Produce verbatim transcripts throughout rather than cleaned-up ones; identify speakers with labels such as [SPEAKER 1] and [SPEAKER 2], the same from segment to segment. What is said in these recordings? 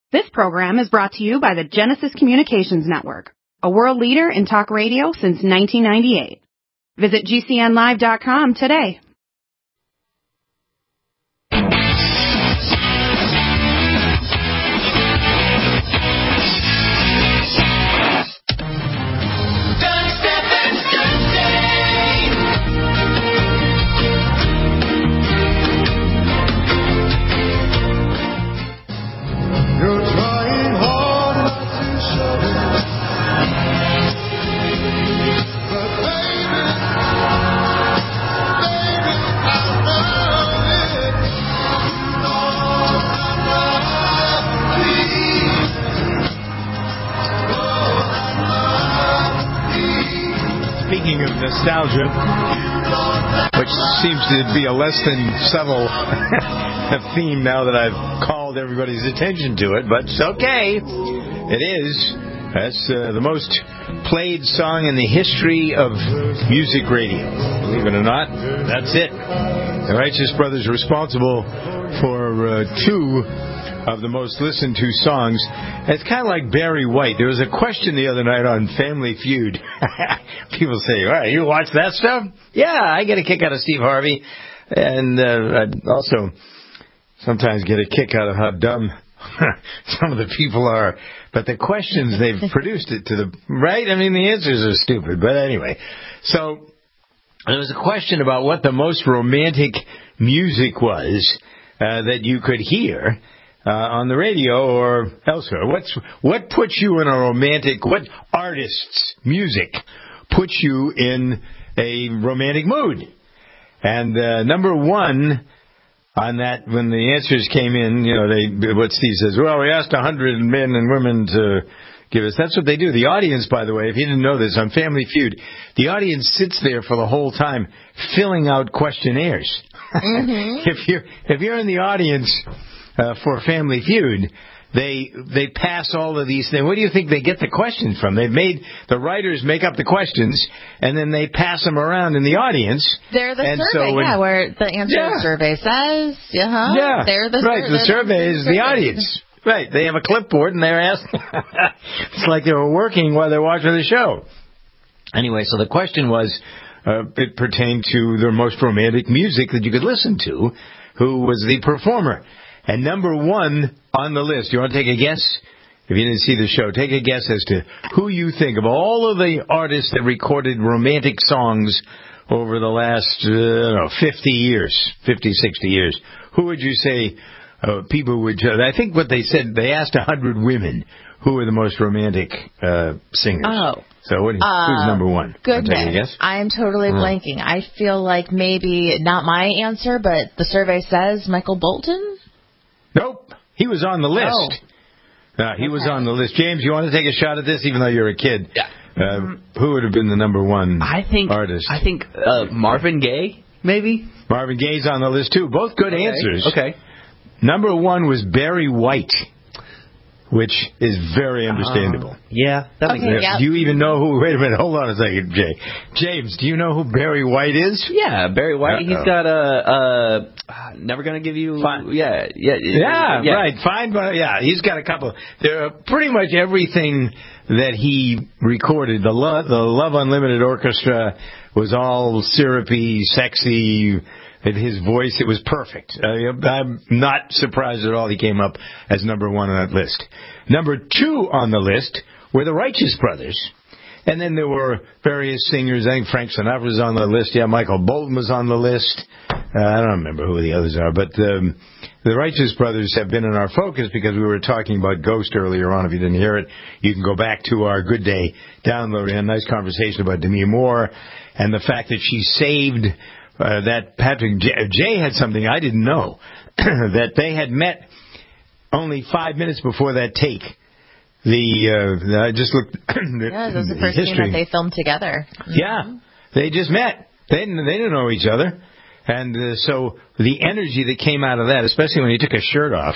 [SPEAKER 1] This program is brought to you by the Genesis Communications Network, a world leader in talk radio since nineteen ninety-eight. Visit G C N live dot com today.
[SPEAKER 2] Speaking of nostalgia, which seems to be a less than subtle theme now that I've called everybody's attention to it, but it's okay. It is. That's uh, the most played song in the history of music radio. Believe it or not, that's it. The Righteous Brothers are responsible for uh, two of the most listened to songs. It's kind of like Barry White. There was a question the other night on Family Feud. People say, all right, you watch that stuff? Yeah, I get a kick out of Steve Harvey. And uh, I also sometimes get a kick out of how dumb some of the people are. But the questions, they've produced it to the right. I mean, the answers are stupid. But anyway, so there was a question about what the most romantic music was uh, that you could hear Uh, on the radio or elsewhere. What's what puts you in a romantic, what artist's music puts you in a romantic mood? And uh, number one on that, when the answers came in, you know, they what Steve says, well, we asked one hundred men and women to give us. That's what they do. The audience, by the way, if you didn't know this, on Family Feud, the audience sits there for the whole time filling out questionnaires. Mm-hmm. if you're if you're in the audience Uh, for Family Feud, they they pass all of these things. Where do you think they get the questions from? They've made the writers make up the questions, and then they pass them around in the audience.
[SPEAKER 3] They're the
[SPEAKER 2] and
[SPEAKER 3] survey,
[SPEAKER 2] so when,
[SPEAKER 3] yeah, where the answer
[SPEAKER 2] yeah.
[SPEAKER 3] survey says, uh-huh,
[SPEAKER 2] yeah,
[SPEAKER 3] they're the
[SPEAKER 2] right.
[SPEAKER 3] sur-
[SPEAKER 2] The survey is the audience, right? They have a clipboard and they're asking. It's like they were working while they're watching the show. Anyway, so the question was, uh, it pertained to the most romantic music that you could listen to. Who was the performer? And number one on the list, you want to take a guess? If you didn't see the show, take a guess as to who you think of all of the artists that recorded romantic songs over the last, uh, I don't know, fifty years, fifty, sixty years. Who would you say uh, people would, uh, I think what they said, they asked one hundred women who were the most romantic uh, singers.
[SPEAKER 3] Oh.
[SPEAKER 2] So what, uh, who's number one?
[SPEAKER 3] Goodness, I am totally oh. blanking. I feel like maybe not my answer, but the survey says Michael Bolton?
[SPEAKER 2] Nope. He was on the list. Oh. Uh, he okay. was on the list. James, you want to take a shot at this, even though you're a kid?
[SPEAKER 4] Yeah.
[SPEAKER 2] Uh, who would have been the number one
[SPEAKER 4] I think,
[SPEAKER 2] artist?
[SPEAKER 4] I think uh, Marvin Gaye, maybe?
[SPEAKER 2] Marvin Gaye's on the list, too. Both good
[SPEAKER 4] okay.
[SPEAKER 2] answers.
[SPEAKER 4] Okay.
[SPEAKER 2] Number one was Barry White, which is very understandable.
[SPEAKER 4] Uh, yeah. That
[SPEAKER 3] okay,
[SPEAKER 4] makes
[SPEAKER 3] yep.
[SPEAKER 2] Do you even know who... Wait a minute. Hold on a second, Jay. James, do you know who Barry White is?
[SPEAKER 4] Yeah, Barry White. Uh-oh. He's got a... Uh, never Gonna Give You...
[SPEAKER 2] Fine.
[SPEAKER 4] Yeah, yeah,
[SPEAKER 2] yeah. Yeah, right. Fine, but yeah, he's got a couple. There are pretty much everything that he recorded. The, Lo- the Love Unlimited Orchestra was all syrupy, sexy... In his voice, it was perfect. Uh, I'm not surprised at all he came up as number one on that list. Number two on the list were the Righteous Brothers. And then there were various singers. I think Frank Sinatra was on the list. Yeah, Michael Bolton was on the list. Uh, I don't remember who the others are. But um, the Righteous Brothers have been in our focus because we were talking about Ghost earlier on. If you didn't hear it, you can go back to our Good Day download. We had a nice conversation about Demi Moore and the fact that she saved... Uh, that Patrick J-, Jay had something I didn't know, that they had met only five minutes before that take. The uh, I just looked. the,
[SPEAKER 3] yeah, this was the first
[SPEAKER 2] history.
[SPEAKER 3] scene that they filmed together. Mm-hmm.
[SPEAKER 2] Yeah, they just met. They didn't. They didn't know each other, and uh, so the energy that came out of that, especially when he took his shirt off.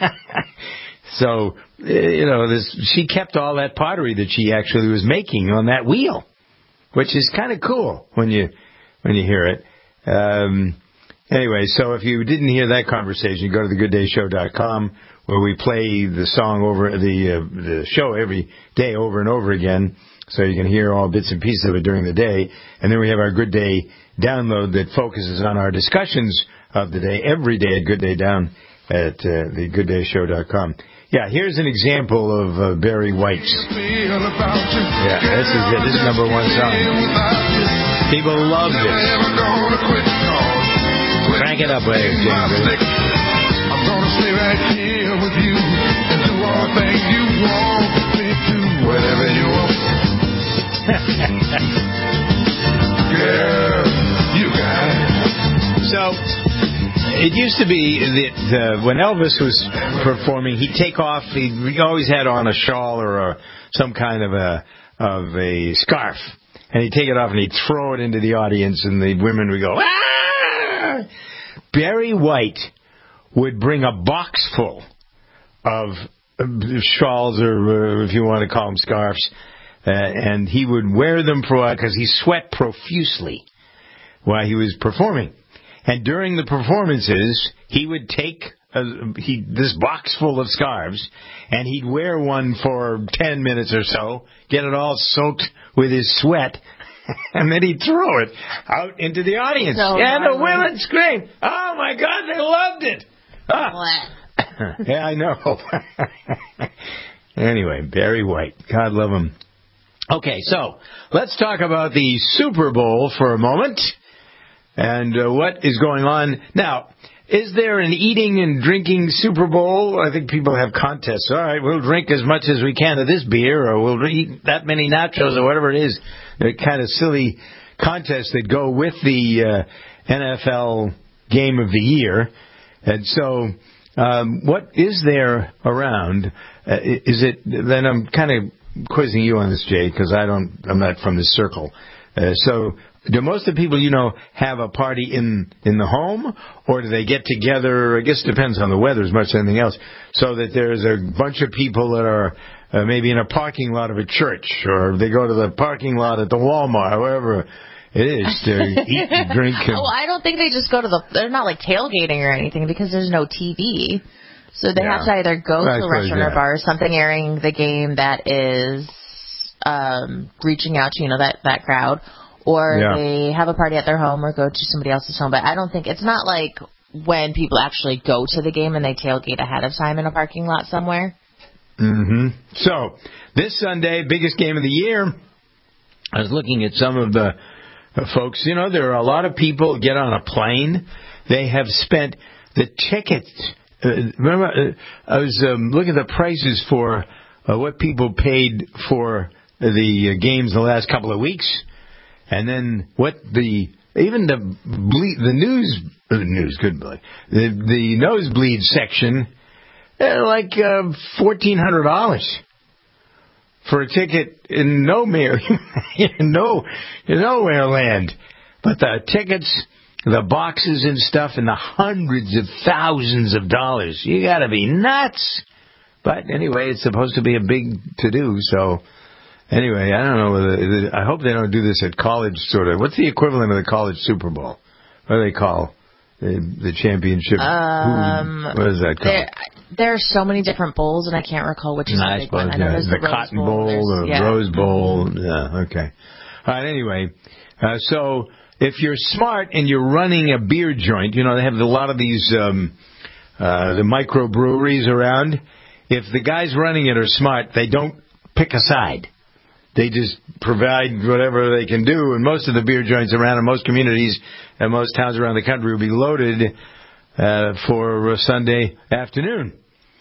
[SPEAKER 2] So uh, you know, this, she kept all that pottery that she actually was making on that wheel, which is kind of cool when you when you hear it. Um, Anyway, so if you didn't hear that conversation, go to the good day show dot com, where we play the song over the uh, the show every day over and over again, so you can hear all bits and pieces of it during the day. And then we have our Good Day download that focuses on our discussions of the day every day at Good Day Down at uh, the good day show dot com. Yeah, here's an example of uh, Barry White's. Yeah, this is it. This is number one song. People love this. Crank it up, ladies and gentlemen. I'm gonna stay right here with you and do all the things you want me to, whatever you want. Girl, you got it. So, it used to be that uh, when Elvis was performing, he'd take off. He, he always had on a shawl or a, some kind of a of a scarf, and he'd take it off and he'd throw it into the audience, and the women would go, ah! Barry White would bring a box full of shawls, or uh, if you want to call them scarves, uh, and he would wear them for a while because he sweat profusely while he was performing. And during the performances, he would take a, he, this box full of scarves, and he'd wear one for ten minutes or so, get it all soaked with his sweat, and then he'd throw it out into the audience. So and the women screamed, "Oh, my God, they loved it!" Ah. Yeah, I know. Anyway, Barry White. God love him. Okay, so let's talk about the Super Bowl for a moment. And uh, what is going on now? Is there an eating and drinking Super Bowl? I think people have contests. All right, we'll drink as much as we can of this beer, or we'll eat that many nachos, or whatever it is. The kind of silly contests that go with the uh, N F L game of the year. And so, um, what is there around? Uh, is it? Then I'm kind of quizzing you on this, Jay, because I don't. I'm not from this circle. Uh, so. Do most of the people you know have a party in, in the home, or do they get together? I guess it depends on the weather as much as anything else. So that there's a bunch of people that are uh, maybe in a parking lot of a church, or they go to the parking lot at the Walmart, wherever it is, to eat and drink. And...
[SPEAKER 3] Well, I don't think they just go to the. They're not like tailgating or anything because there's no T V, so they yeah. have to either go well, to a restaurant yeah. or bar, or something airing the game that is um, reaching out to you know that that crowd. Or yeah. they have a party at their home or go to somebody else's home. But I don't think, it's not like when people actually go to the game and they tailgate ahead of time in a parking lot somewhere.
[SPEAKER 2] Mm-hmm. So, this Sunday, biggest game of the year, I was looking at some of the uh, folks. You know, there are a lot of people get on a plane. They have spent the tickets. Uh, remember, uh, I was um, looking at the prices for uh, what people paid for the uh, games the last couple of weeks. And then what the even the ble- the news uh, news good boy the the nosebleed section uh, like uh, fourteen hundred dollars for a ticket in nowhere in no in nowhere land, but the tickets, the boxes and stuff, in the hundreds of thousands of dollars. You got to be nuts. But anyway, it's supposed to be a big to do, so. Anyway, I don't know whether, I hope they don't do this at college, sort of. What's the equivalent of the college Super Bowl? What do they call the, the championship?
[SPEAKER 3] Um,
[SPEAKER 2] Who, what is that called?
[SPEAKER 3] There, there are so many different bowls, and I can't recall which is the big one. I know
[SPEAKER 2] yeah.
[SPEAKER 3] there's
[SPEAKER 2] the,
[SPEAKER 3] the
[SPEAKER 2] Cotton
[SPEAKER 3] Bowl,
[SPEAKER 2] Bowl, the
[SPEAKER 3] yeah.
[SPEAKER 2] Rose Bowl. Yeah, okay. All right, anyway. Uh, so, if you're smart and you're running a beer joint, you know, they have a lot of these, um, uh, the microbreweries around. If the guys running it are smart, they don't pick a side. They just provide whatever they can do, and most of the beer joints around in most communities and most towns around the country will be loaded uh, for a Sunday afternoon.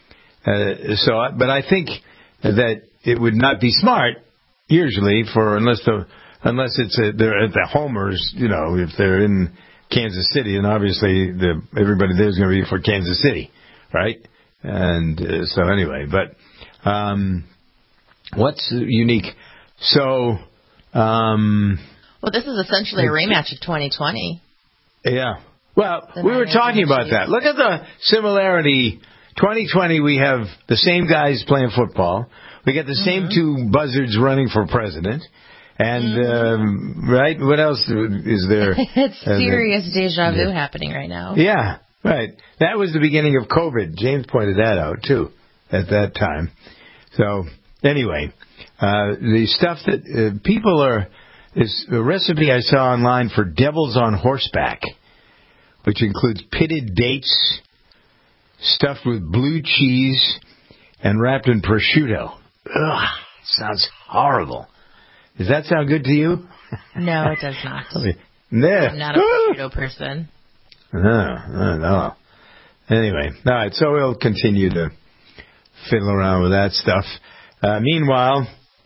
[SPEAKER 2] Uh, so, but I think that it would not be smart usually for unless the unless it's a, they're at the homers, you know, if they're in Kansas City, and obviously the everybody there is going to be for Kansas City, right? And uh, so anyway, but um, what's unique? So, um...
[SPEAKER 3] Well, this is essentially a rematch of twenty twenty.
[SPEAKER 2] Yeah. Well, the we were talking about that. Look at the similarity. twenty twenty, we have the same guys playing football. We got the mm-hmm. same two buzzards running for president. And, um, right, what else is there?
[SPEAKER 3] It's serious uh, deja vu yeah. happening right now.
[SPEAKER 2] Yeah, right. That was the beginning of COVID. James pointed that out, too, at that time. So, anyway, uh, the stuff that uh, people are, this a recipe I saw online for devils on horseback, which includes pitted dates, stuffed with blue cheese, and wrapped in prosciutto. Ugh, sounds horrible. Does that sound good to you?
[SPEAKER 3] No, it does not.
[SPEAKER 2] No.
[SPEAKER 3] I'm not a prosciutto person.
[SPEAKER 2] No, no, no. Anyway, all right, so we'll continue to fiddle around with that stuff. Uh, meanwhile,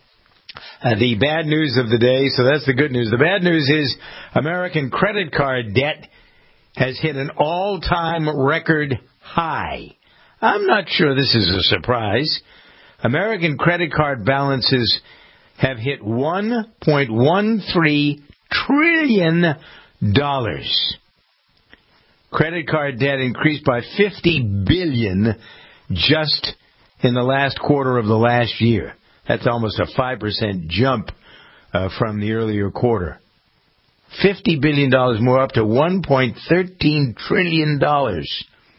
[SPEAKER 2] uh, the bad news of the day, so that's the good news. The bad news is American credit card debt has hit an all-time record high. I'm not sure this is a surprise. American credit card balances have hit one point one three trillion dollars. Credit card debt increased by fifty billion dollars just in the last quarter of the last year. That's almost a five percent jump uh, from the earlier quarter. fifty billion dollars more, up to one point one three trillion dollars.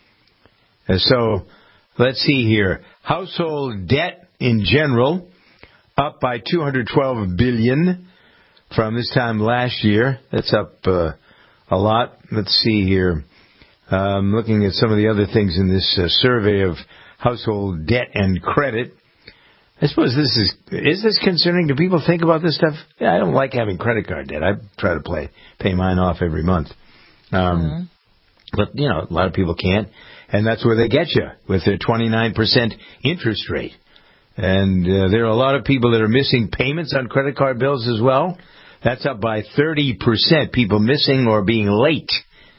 [SPEAKER 2] And so, let's see here. Household debt in general, up by two hundred twelve billion dollars from this time last year. That's up uh, a lot. Let's see here. Um, looking at some of the other things in this uh, survey of household debt and credit. I suppose this is, is this concerning? Do people think about this stuff? Yeah, I don't like having credit card debt. I try to play, pay mine off every month. Um, mm-hmm. But, you know, a lot of people can't. And that's where they get you, with their twenty-nine percent interest rate. And uh, there are a lot of people that are missing payments on credit card bills as well. That's up by thirty percent, people missing or being late.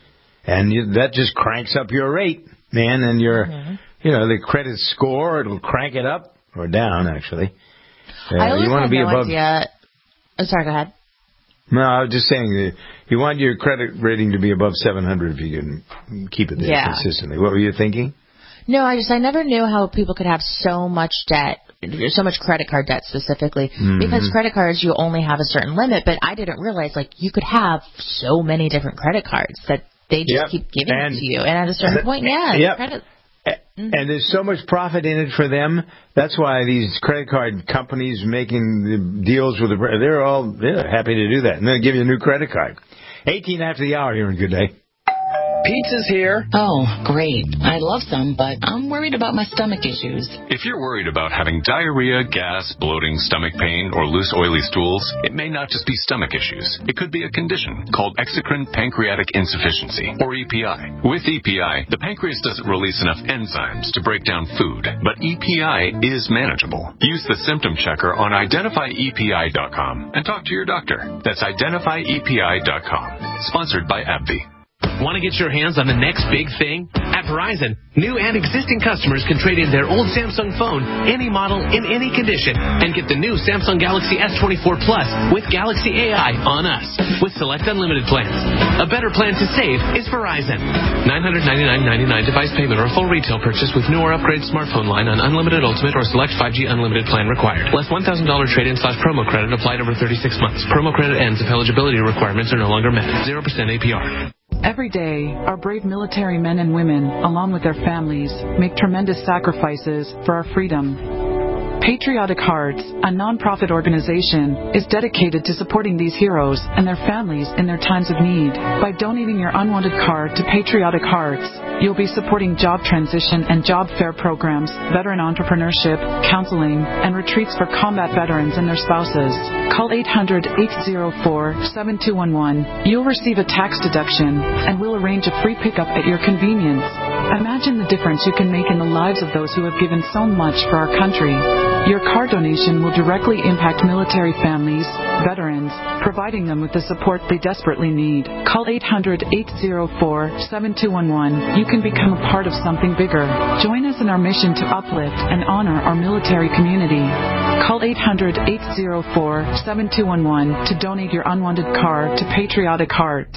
[SPEAKER 2] And you, that just cranks up your rate, man. And your, mm-hmm. you know, the credit score, it'll crank it up, or down, actually. Uh,
[SPEAKER 3] I always
[SPEAKER 2] you want
[SPEAKER 3] had
[SPEAKER 2] to be
[SPEAKER 3] no
[SPEAKER 2] above,
[SPEAKER 3] idea. Oh, sorry, go ahead.
[SPEAKER 2] No, I was just saying that you want your credit rating to be above seven hundred if you can keep it there yeah. consistently. What were you thinking?
[SPEAKER 3] No, I just, I never knew how people could have so much debt, so much credit card debt specifically, mm-hmm. because credit cards, you only have a certain limit, but I didn't realize, like, you could have so many different credit cards that they just yep. keep giving and, it to you. And at a certain point, yeah, yep. credit.
[SPEAKER 2] Mm-hmm. And there's so much profit in it for them. That's why these credit card companies making the deals with the, they're all they're happy to do that. And they'll give you a new credit card. eighteen after the hour here in Good Day.
[SPEAKER 5] Pizza's here.
[SPEAKER 6] Oh, great. I'd love some, but I'm worried about my stomach issues.
[SPEAKER 7] If you're worried about having diarrhea, gas, bloating, stomach pain, or loose oily stools, it may not just be stomach issues. It could be a condition called exocrine pancreatic insufficiency, or E P I. With E P I, the pancreas doesn't release enough enzymes to break down food, but E P I is manageable. Use the symptom checker on identify E P I dot com and talk to your doctor. That's identify E P I dot com. Sponsored by AbbVie.
[SPEAKER 8] Want to get your hands on the next big thing? At Verizon, new and existing customers can trade in their old Samsung phone, any model, in any condition, and get the new Samsung Galaxy S twenty-four Plus with Galaxy A I on us with select unlimited plans. A better plan to save is Verizon. nine hundred ninety-nine dollars and ninety-nine cents device payment or full retail purchase with new or upgrade smartphone line on unlimited ultimate or select five G unlimited plan required. Less one thousand dollars trade-in slash promo credit applied over thirty-six months. Promo credit ends if eligibility requirements are no longer met. zero percent A P R.
[SPEAKER 9] Every day, our brave military men and women, along with their families, make tremendous sacrifices for our freedom. Patriotic Hearts, a non-profit organization, is dedicated to supporting these heroes and their families in their times of need. By donating your unwanted card to Patriotic Hearts, you'll be supporting job transition and job fair programs, veteran entrepreneurship, counseling, and retreats for combat veterans and their spouses. Call eight hundred, eight oh four, seven two one one. You'll receive a tax deduction, and we'll arrange a free pickup at your convenience. Imagine the difference you can make in the lives of those who have given so much for our country. Your card donation will directly impact military families, veterans, providing them with the support they desperately need. Call eight hundred, eight oh four, seven two one one. You can become a part of something bigger. Join us in our mission to uplift and honor our military community. Call eight hundred, eight oh four, seven two one one to donate your unwanted card to Patriotic Hearts.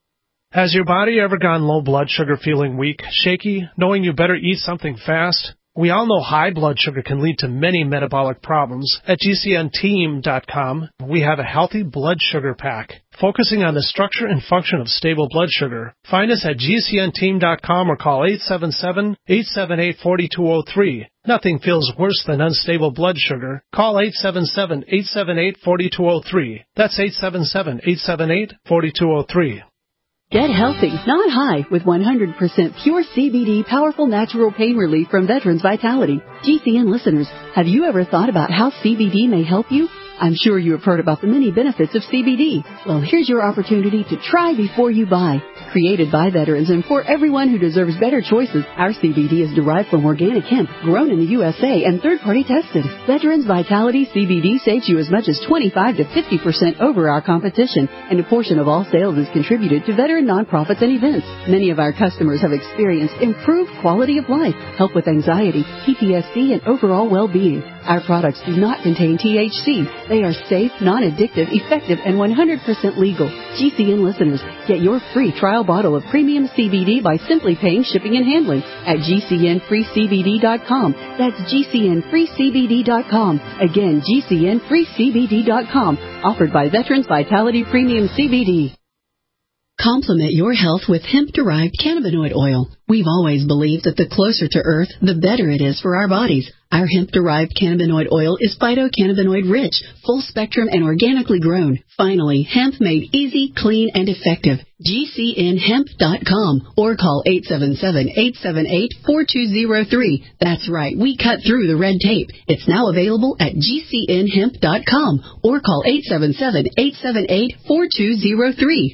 [SPEAKER 10] Has your body ever gone low blood sugar, feeling weak, shaky, knowing you better eat something fast? We all know high blood sugar can lead to many metabolic problems. At G C N team dot com, we have a healthy blood sugar pack, focusing on the structure and function of stable blood sugar. Find us at G C N team dot com or call eight seven seven, eight seven eight, four two zero three. Nothing feels worse than unstable blood sugar. Call eight seven seven, eight seven eight, four two zero three. That's eight seven seven, eight seven eight, four two zero three.
[SPEAKER 11] Get healthy, not high, with one hundred percent pure C B D powerful natural pain relief from Veterans Vitality. G C N listeners, have you ever thought about how C B D may help you? I'm sure you have heard about the many benefits of C B D. Well, here's your opportunity to try before you buy. Created by veterans and for everyone who deserves better choices, our C B D is derived from organic hemp, grown in the U S A and third-party tested. Veterans Vitality C B D saves you as much as twenty-five to fifty percent over our competition, and a portion of all sales is contributed to veteran nonprofits and events. Many of our customers have experienced improved quality of life, help with anxiety, P T S D, and overall well-being. Our products do not contain T H C. They are safe, non-addictive, effective, and one hundred percent legal. G C N listeners, get your free trial bottle of premium C B D by simply paying shipping and handling at G C N free C B D dot com. That's G C N free C B D dot com. Again, G C N free C B D dot com. Offered by Veterans Vitality Premium C B D. Complement your health with hemp-derived cannabinoid oil. We've always believed that the closer to Earth, the better it is for our bodies. Our hemp-derived cannabinoid oil is phytocannabinoid-rich, full-spectrum, and organically grown. Finally, hemp made easy, clean, and effective. G C N hemp dot com or call eight seven seven, eight seven eight, four two zero three. That's right, we cut through the red tape. It's now available at G C N hemp dot com or call eight seven seven, eight seven eight, four two zero three.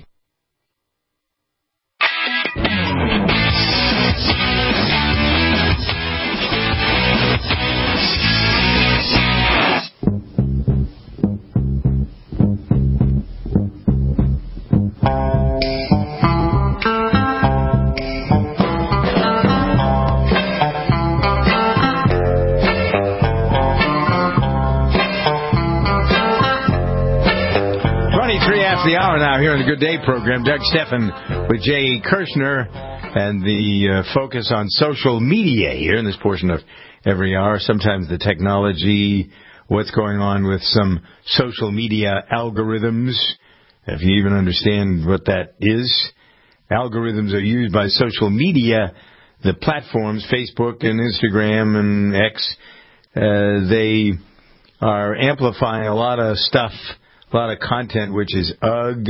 [SPEAKER 2] The hour now here on the Good Day program. Doug Stephan with Jay Kirshner and the uh, focus on social media here in this portion of every hour. Sometimes the technology, what's going on with some social media algorithms, if you even understand what that is. Algorithms are used by social media, the platforms, Facebook and Instagram and X. Uh, they are amplifying a lot of stuff, a lot of content which is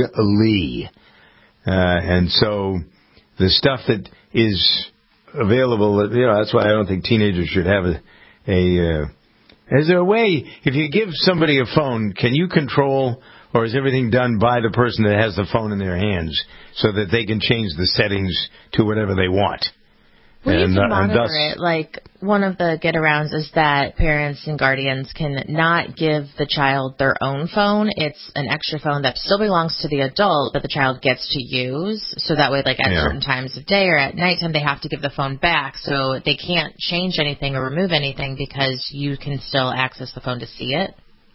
[SPEAKER 2] ugly. Uh, and so the stuff that is available, you know, that's why I don't think teenagers should have a, a uh, is there a way, if you give somebody a phone, can you control, or is everything done by the person that has the phone in their hands so that they can change the settings to whatever they want?
[SPEAKER 3] We
[SPEAKER 2] and,
[SPEAKER 3] need to
[SPEAKER 2] uh,
[SPEAKER 3] monitor
[SPEAKER 2] and thus,
[SPEAKER 3] it. Like, one of the get-arounds is that parents and guardians can not give the child their own phone. It's an extra phone that still belongs to the adult, but the child gets to use. So that way, like, at
[SPEAKER 2] yeah.
[SPEAKER 3] certain times of day or at nighttime, they have to give the phone back. So they can't change anything or remove anything because you can still access the phone to see it.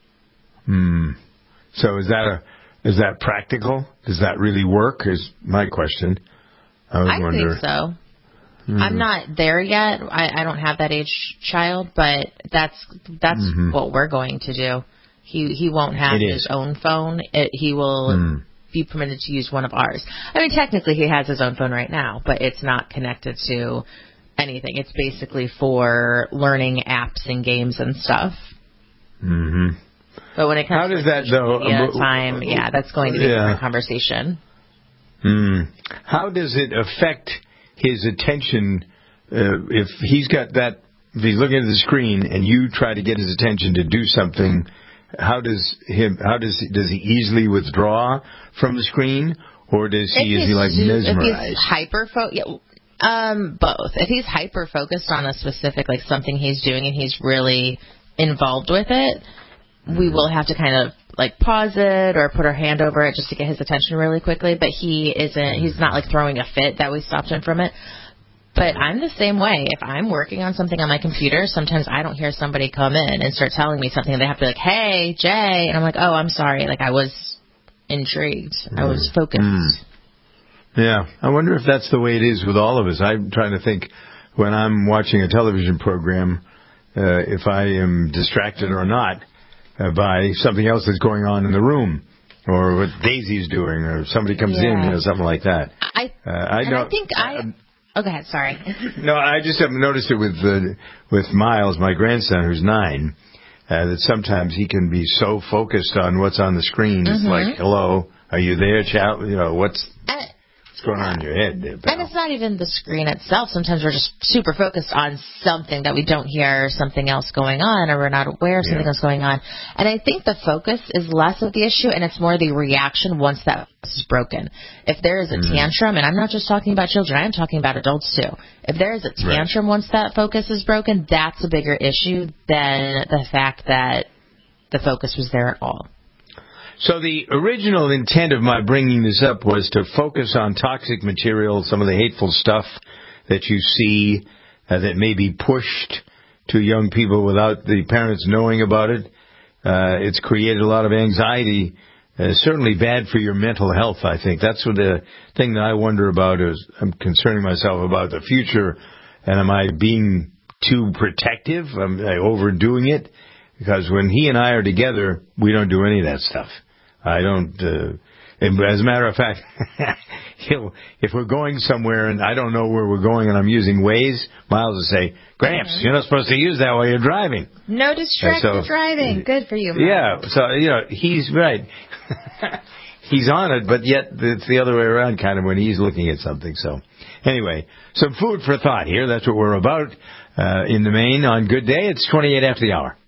[SPEAKER 2] Hmm. So is that a is that practical? Does that really work? Is my question. I, was
[SPEAKER 3] I
[SPEAKER 2] wondering.
[SPEAKER 3] think so.
[SPEAKER 2] Mm.
[SPEAKER 3] I'm not there yet. I, I don't have that age child, but that's that's mm-hmm. what we're going to do. He he won't have
[SPEAKER 2] it
[SPEAKER 3] his
[SPEAKER 2] is.
[SPEAKER 3] own phone. It, he will mm. be permitted to use one of ours. I mean, technically he has his own phone right now, but it's not connected to anything. It's basically for learning apps and games and stuff.
[SPEAKER 2] Mm-hmm.
[SPEAKER 3] But when it comes
[SPEAKER 2] How
[SPEAKER 3] to
[SPEAKER 2] does that, though,
[SPEAKER 3] media
[SPEAKER 2] uh,
[SPEAKER 3] time, yeah, that's going to be
[SPEAKER 2] yeah.
[SPEAKER 3] a different conversation.
[SPEAKER 2] Mm. How does it affect his attention uh, if he's got that, if he's looking at the screen and you try to get his attention to do something, how does him, how does, does he easily withdraw from the screen, or does he, is he like mesmerized?
[SPEAKER 3] If he's hyper focused, yeah, um, both. If he's hyper focused on a specific, like something he's doing and he's really involved with it, we will have to kind of like pause it or put our hand over it just to get his attention really quickly. But he isn't, he's not like throwing a fit that we stopped him from it. But I'm the same way. If I'm working on something on my computer, sometimes I don't hear somebody come in and start telling me something, and they have to be like, hey, Jay. And I'm like, oh, I'm sorry. Like, I was intrigued. Mm. I was focused.
[SPEAKER 2] Mm. Yeah. I wonder if that's the way it is with all of us. I'm trying to think when I'm watching a television program, uh, if I am distracted or not uh, by something else that's going on in the room, or what Daisy's doing, or somebody comes yeah. in, or something like that.
[SPEAKER 3] I
[SPEAKER 2] uh, I,
[SPEAKER 3] and
[SPEAKER 2] know,
[SPEAKER 3] I think I. Uh, oh, go ahead. Sorry.
[SPEAKER 2] No, I just have noticed it with uh, with Miles, my grandson, who's nine. Uh, that sometimes he can be so focused on what's on the screen. It's mm-hmm. like, hello, are you there, child? You know, what's uh, what's going on in your head there, pal?
[SPEAKER 3] And it's not even the screen itself. Sometimes we're just super focused on something that we don't hear, something else going on, or we're not aware of something yeah. else going on. And I think the focus is less of the issue, and it's more the reaction once that is broken. If there is a mm-hmm. tantrum, and I'm not just talking about children, I am talking about adults too. If there is a tantrum right. once that focus is broken, that's a bigger issue than the fact that the focus was there at all.
[SPEAKER 2] So the original intent of my bringing this up was to focus on toxic material, some of the hateful stuff that you see uh, that may be pushed to young people without the parents knowing about it. Uh, it's created a lot of anxiety. Uh, certainly bad for your mental health, I think. That's what the thing that I wonder about is I'm concerning myself about the future, and am I being too protective? Am I overdoing it? Because when he and I are together, we don't do any of that stuff. I don't, uh, as a matter of fact, he'll, if we're going somewhere and I don't know where we're going and I'm using Waze, Miles will say, Gramps, you're not supposed to use that while you're driving.
[SPEAKER 3] No distracted so, driving. Good for you, Miles.
[SPEAKER 2] Yeah, so, you know, he's right. He's on it, but yet it's the other way around kind of when he's looking at something. So anyway, some food for thought here. That's what we're about uh, in the main on Good Day. It's twenty-eight after the hour.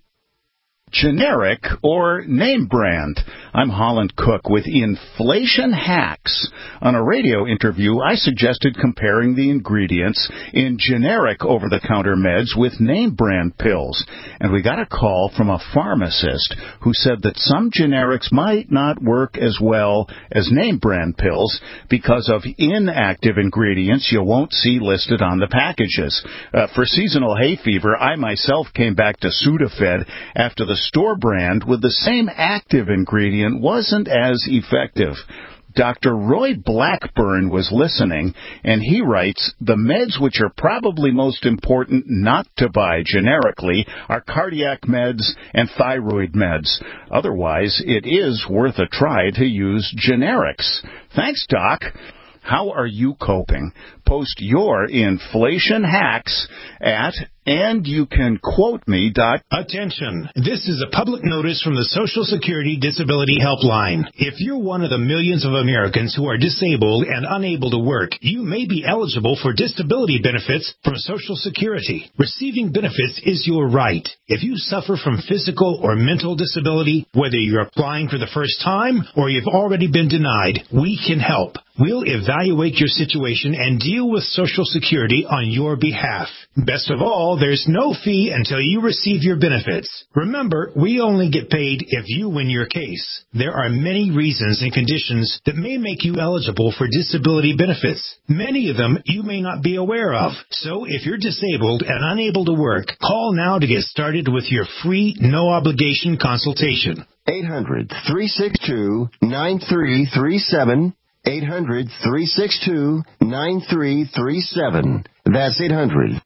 [SPEAKER 12] Generic or name brand? I'm Holland Cook with Inflation Hacks. On a radio interview, I suggested comparing the ingredients in generic over-the-counter meds with name brand pills. And we got a call from a pharmacist who said that some generics might not work as well as name brand pills because of inactive ingredients you won't see listed on the packages. Uh, for seasonal hay fever, I myself came back to Sudafed after the store brand with the same active ingredient wasn't as effective. Doctor Roy Blackburn was listening, and he writes, the meds which are probably most important not to buy generically are cardiac meds and thyroid meds. Otherwise, it is worth a try to use generics. Thanks, Doc. How are you coping? Post your inflation hacks at and you can quote me. Dot.
[SPEAKER 13] Attention. This is a public notice from the Social Security Disability Helpline. If you're one of the millions of Americans who are disabled and unable to work, you may be eligible for disability benefits from Social Security. Receiving benefits is your right. If you suffer from physical or mental disability, whether you're applying for the first time or you've already been denied, we can help. We'll evaluate your situation and deal with Social Security on your behalf. Best of all, there's no fee until you receive your benefits. Remember, we only get paid if you win your case. There are many reasons and conditions that may make you eligible for disability benefits. Many of them you may not be aware of. So if you're disabled and unable to work, call now to get started with your free, no-obligation consultation.
[SPEAKER 14] eight hundred, three six two, nine three three seven. eight hundred, three six two, nine three three seven. That's eight hundred.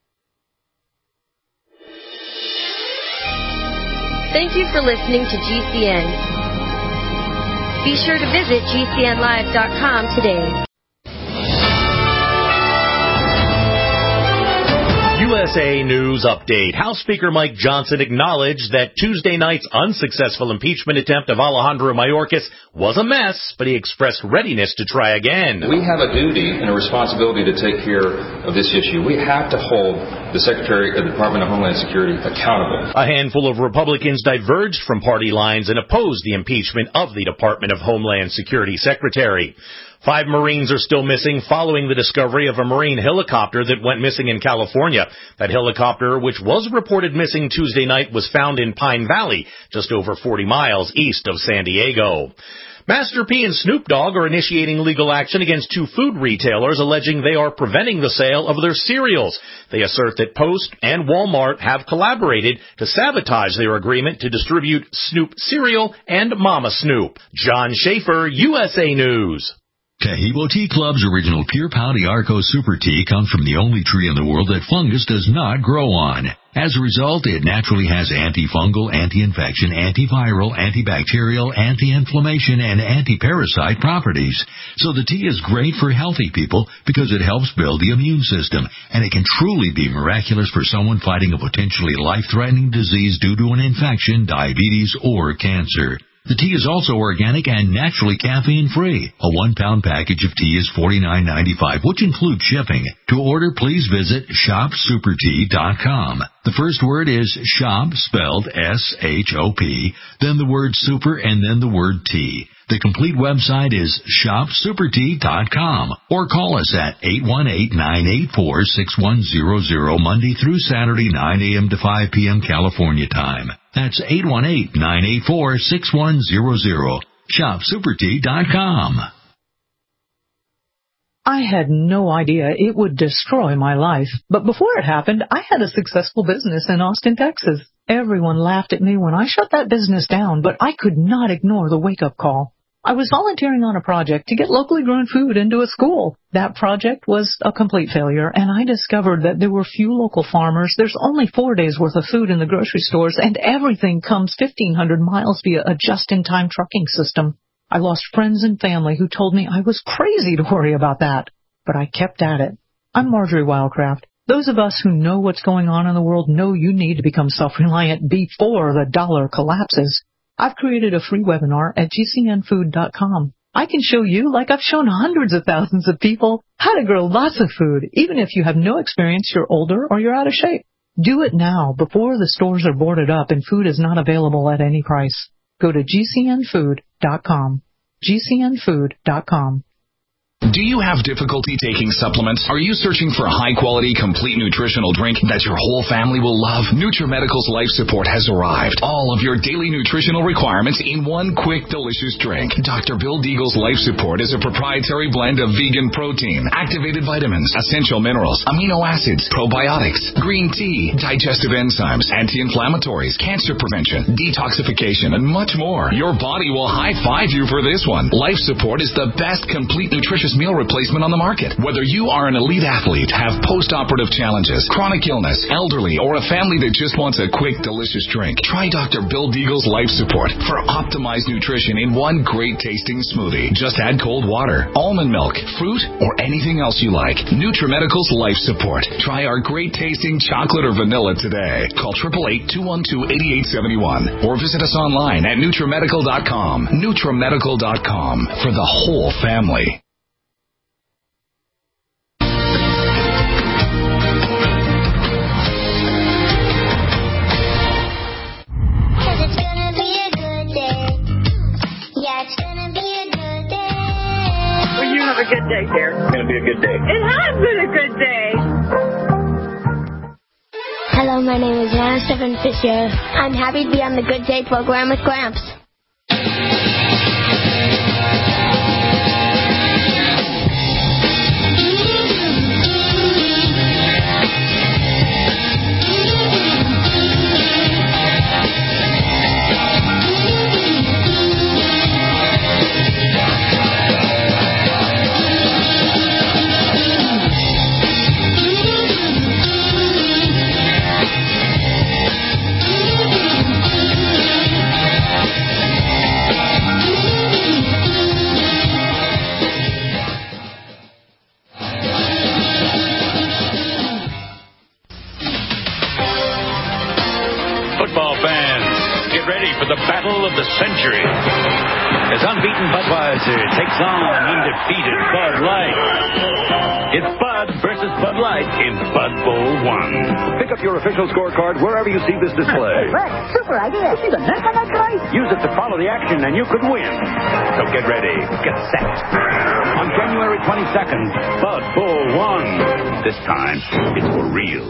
[SPEAKER 15] Thank you for listening to G C N. Be sure to visit G C N live dot com today.
[SPEAKER 16] U S A News Update. House Speaker Mike Johnson acknowledged that Tuesday night's unsuccessful impeachment attempt of Alejandro Mayorkas was a mess, but he expressed readiness to try again.
[SPEAKER 17] We have a duty and a responsibility to take care of this issue. We have to hold the Secretary of the Department of Homeland Security accountable.
[SPEAKER 16] A handful of Republicans diverged from party lines and opposed the impeachment of the Department of Homeland Security Secretary. Five Marines are still missing following the discovery of a Marine helicopter that went missing in California. That helicopter, which was reported missing Tuesday night, was found in Pine Valley, just over forty miles east of San Diego. Master P and Snoop Dogg are initiating legal action against two food retailers alleging they are preventing the sale of their cereals. They assert that Post and Walmart have collaborated to sabotage their agreement to distribute Snoop cereal and Mama Snoop. John Schaefer, U S A News.
[SPEAKER 18] Tahibo Tea Club's original Pure Pau Arco Super Tea comes from the only tree in the world that fungus does not grow on. As a result, it naturally has antifungal, anti-infection, antiviral, antibacterial, anti-inflammation, and anti-parasite properties. So the tea is great for healthy people because it helps build the immune system, and it can truly be miraculous for someone fighting a potentially life-threatening disease due to an infection, diabetes, or cancer. The tea is also organic and naturally caffeine-free. A one-pound package of tea is forty-nine ninety-five, which includes shipping. To order, please visit shop super tea dot com. The first word is shop, spelled S H O P, then the word super, and then the word tea. The complete website is shop super tea dot com, or call us at eight one eight, nine eight four, six one zero zero Monday through Saturday, nine a.m. to five p.m. California time. That's eight one eight, nine eight four, six one zero zero. shop super tea dot com.
[SPEAKER 19] I had no idea it would destroy my life, but before it happened, I had a successful business in Austin, Texas. Everyone laughed at me when I shut that business down, but I could not ignore the wake-up call. I was volunteering on a project to get locally grown food into a school. That project was a complete failure, and I discovered that there were few local farmers. There's only four days' worth of food in the grocery stores, and everything comes fifteen hundred miles via a just-in-time trucking system. I lost friends and family who told me I was crazy to worry about that, but I kept at it. I'm Marjorie Wildcraft. Those of us who know what's going on in the world know you need to become self-reliant before the dollar collapses. I've created a free webinar at G C N food dot com. I can show you, like I've shown hundreds of thousands of people, how to grow lots of food, even if you have no experience, you're older, or you're out of shape. Do it now, before the stores are boarded up and food is not available at any price. Go to G C N food dot com. G C N food dot com.
[SPEAKER 20] Do you have difficulty taking supplements? Are you searching for a high-quality, complete nutritional drink that your whole family will love? NutriMedical's Life Support has arrived. All of your daily nutritional requirements in one quick, delicious drink. Doctor Bill Deagle's Life Support is a proprietary blend of vegan protein, activated vitamins, essential minerals, amino acids, probiotics, green tea, digestive enzymes, anti-inflammatories, cancer prevention, detoxification, and much more. Your body will high-five you for this one. Life Support is the best complete nutritious meal replacement on the market. Whether you are an elite athlete, have post-operative challenges, chronic illness, elderly, or a family that just wants a quick, delicious drink, try Doctor Bill Deagle's Life Support for optimized nutrition in one great-tasting smoothie. Just add cold water, almond milk, fruit, or anything else you like. NutriMedical's Life Support. Try our great-tasting chocolate or vanilla today. Call eight eight eight, two one two, eight eight seven one or visit us online at NutriMedical dot com. NutriMedical dot com for the whole family.
[SPEAKER 21] A good day, dear.
[SPEAKER 22] It's going to be a good day.
[SPEAKER 21] It has been a good day.
[SPEAKER 23] Hello, my name is Hannah Stephen Fisher. I'm happy to be on the Good Day program with Gramps.
[SPEAKER 24] The battle of the century. As unbeaten Budweiser takes on undefeated Bud Light. It's Bud versus Bud Light in Bud Bowl one.
[SPEAKER 22] Pick up your official scorecard wherever you see this display.
[SPEAKER 21] Hey, Rex, super idea. See the net on that guy?
[SPEAKER 24] Use it to follow the action and you could win. So get ready, get set. On January twenty-second, Bud Bowl one. This time, it's for real.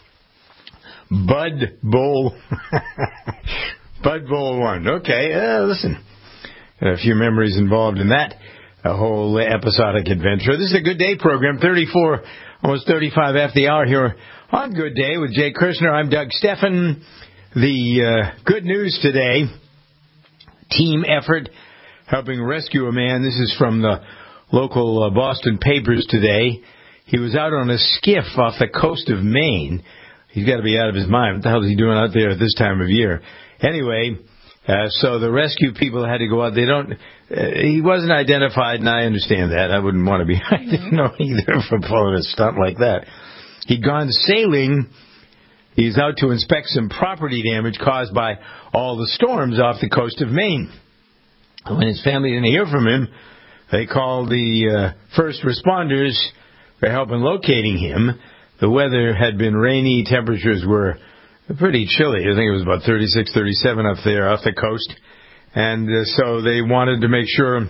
[SPEAKER 2] Bud Bowl. Bud Bowl one. Okay, uh, listen. A few memories involved in that. A whole episodic adventure. This is a Good Day program, thirty-four, almost thirty-five after the hour here on Good Day with Jay Kirshner. I'm Doug Steffen. The uh, good news today, team effort helping rescue a man. This is from the local uh, Boston papers today. He was out on a skiff off the coast of Maine. He's got to be out of his mind. What the hell is he doing out there at this time of year? Anyway, uh, so the rescue people had to go out. They don't. Uh, he wasn't identified, and I understand that. I wouldn't want to be. I didn't know either for pulling a stunt like that. He'd gone sailing. He's out to inspect some property damage caused by all the storms off the coast of Maine. When his family didn't hear from him, they called the uh, first responders for help in locating him. The weather had been rainy. Temperatures were pretty chilly. I think it was about thirty-six, thirty-seven up there off the coast. And uh, so they wanted to make sure,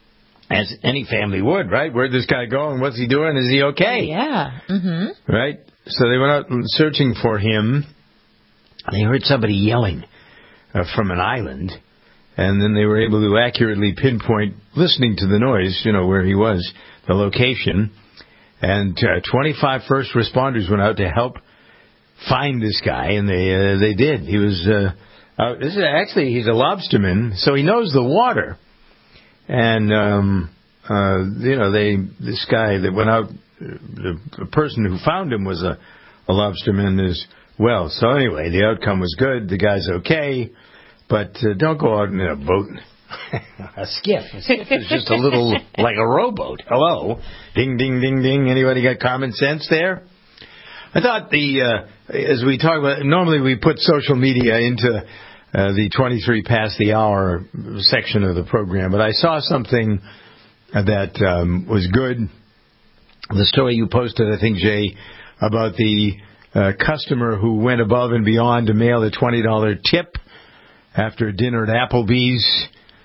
[SPEAKER 2] as any family would, right? Where'd this guy go and what's he doing? Is he okay?
[SPEAKER 3] Yeah. Mm-hmm.
[SPEAKER 2] Right? So they went out searching for him. They heard somebody yelling uh, from an island. And then they were able to accurately pinpoint, listening to the noise, you know, where he was, the location. And uh, twenty-five first responders went out to help find this guy, and they uh, they did. He was uh, out. This is actually he's a lobsterman, so he knows the water. And um, uh, you know, they this guy that went out, the, the person who found him was a, a lobsterman as well. So anyway, the outcome was good. The guy's okay, but uh, don't go out in a boat. A skiff. A skiff is just a little, like a rowboat. Hello. Ding, ding, ding, ding. Anybody got common sense there? I thought the, uh, as we talk about, normally we put social media into uh, the twenty-three past the hour section of the program, but I saw something that um, was good. The story you posted, I think, Jay, about the uh, customer who went above and beyond to mail a twenty dollars tip after dinner at Applebee's.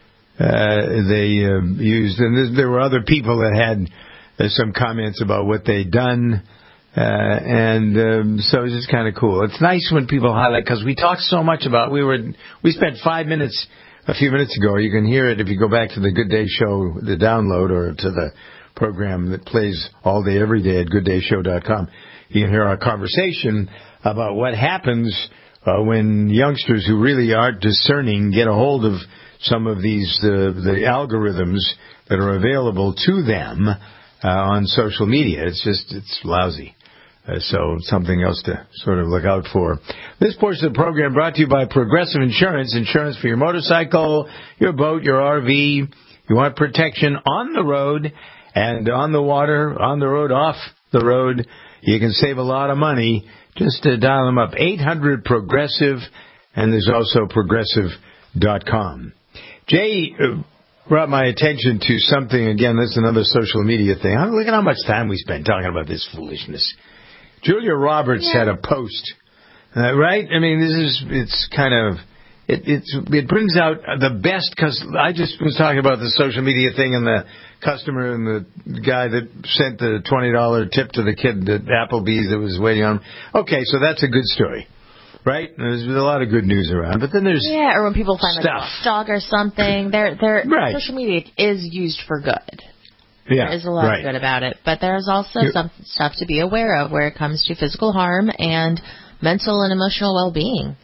[SPEAKER 2] Uh, they uh, used, and there were other people that had uh, some comments about what they'd done, uh, and um, so it was just kind of cool. It's nice when people highlight, because we talk so much about, we were, we spent five minutes a few minutes ago. You can hear it if you go back to the Good Day Show, the download, or to the program that plays all day, every day at good day show dot com. You can hear our conversation about what happens uh, when youngsters who really aren't discerning get a hold of some of these, uh, the algorithms that are available to them uh, on social media. It's just, it's lousy. Uh, so something else to sort of look out for. This portion of the program brought to you by Progressive Insurance. Insurance for your motorcycle, your boat, your R V. You want protection on the road and on the water, on the road, off the road. You can save a lot of money. Just uh, dial them up. eight hundred progressive, and there's also progressive dot com. Jay uh, brought my attention to something, again, this is another social media thing. Look at how much time we spent talking about this foolishness. Julia Roberts yeah. had a post, uh, right? I mean, this is, it's kind of, it it's, it brings out the best, because I just was talking about the social media thing and the customer and the guy that sent the twenty dollars tip to the kid at Applebee's that was waiting on him. Okay, so that's a good story. Right? There's a lot of good news around, but then there's
[SPEAKER 3] yeah, or when people find
[SPEAKER 2] stuff.
[SPEAKER 3] like a dog or something, they're, they're,
[SPEAKER 2] right.
[SPEAKER 3] social media is used for good.
[SPEAKER 2] Yeah,
[SPEAKER 3] there is a lot
[SPEAKER 2] right.
[SPEAKER 3] of good about it, but there's also You're, some stuff to be aware of where it comes to physical harm and mental and emotional well-being.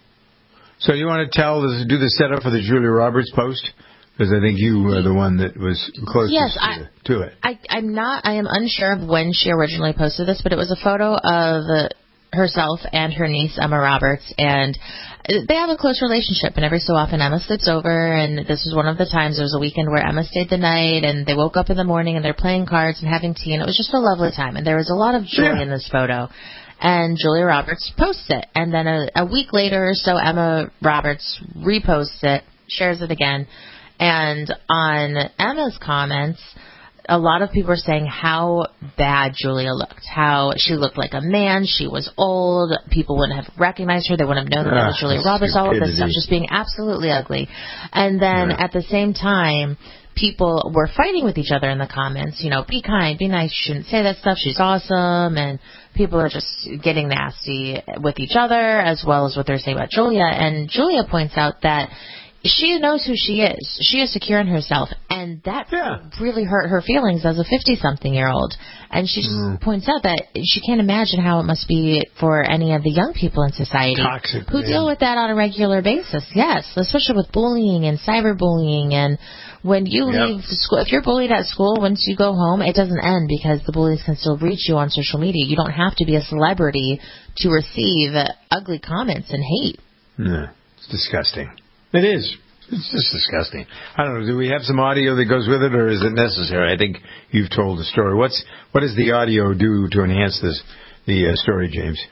[SPEAKER 2] So you want to tell, do the setup for the Julia Roberts post? Because I think you were the one that was closest
[SPEAKER 3] yes,
[SPEAKER 2] to,
[SPEAKER 3] I,
[SPEAKER 2] to it.
[SPEAKER 3] I, I'm not. I am unsure of when she originally posted this, but it was a photo of Uh, herself and her niece, Emma Roberts, and they have a close relationship, and every so often Emma sleeps over, and this was one of the times, there was a weekend where Emma stayed the night, and they woke up in the morning, and they're playing cards and having tea, and it was just a lovely time, and there was a lot of joy yeah. in this photo, and Julia Roberts posts it, and then a, a week later or so, Emma Roberts reposts it, shares it again, and on Emma's comments, a lot of people are saying how bad Julia looked, how she looked like a man, she was old, people wouldn't have recognized her, they wouldn't have known that that was Julia Roberts, all of this stuff, just being absolutely ugly. And then yeah. at the same time, people were fighting with each other in the comments, you know, be kind, be nice, you shouldn't say that stuff, she's awesome, and people are just getting nasty with each other as well as what they're saying about Julia. And Julia points out that she knows who she is. She is secure in herself, and And that
[SPEAKER 2] yeah.
[SPEAKER 3] really hurt her feelings as a fifty-something-year-old. And she just mm. points out that she can't imagine how it must be for any of the young people in society
[SPEAKER 2] Toxic,
[SPEAKER 3] who
[SPEAKER 2] man.
[SPEAKER 3] deal with that on a regular basis. Yes, especially with bullying and cyberbullying. And when you
[SPEAKER 2] yep.
[SPEAKER 3] leave school, if you're bullied at school, once you go home, it doesn't end because the bullies can still reach you on social media. You don't have to be a celebrity to receive ugly comments and hate.
[SPEAKER 2] Yeah, it's disgusting. It is. It's just disgusting. I don't know. Do we have some audio that goes with it, or is it necessary? I think you've told the story. What's what does the audio do to enhance this the uh, story, James?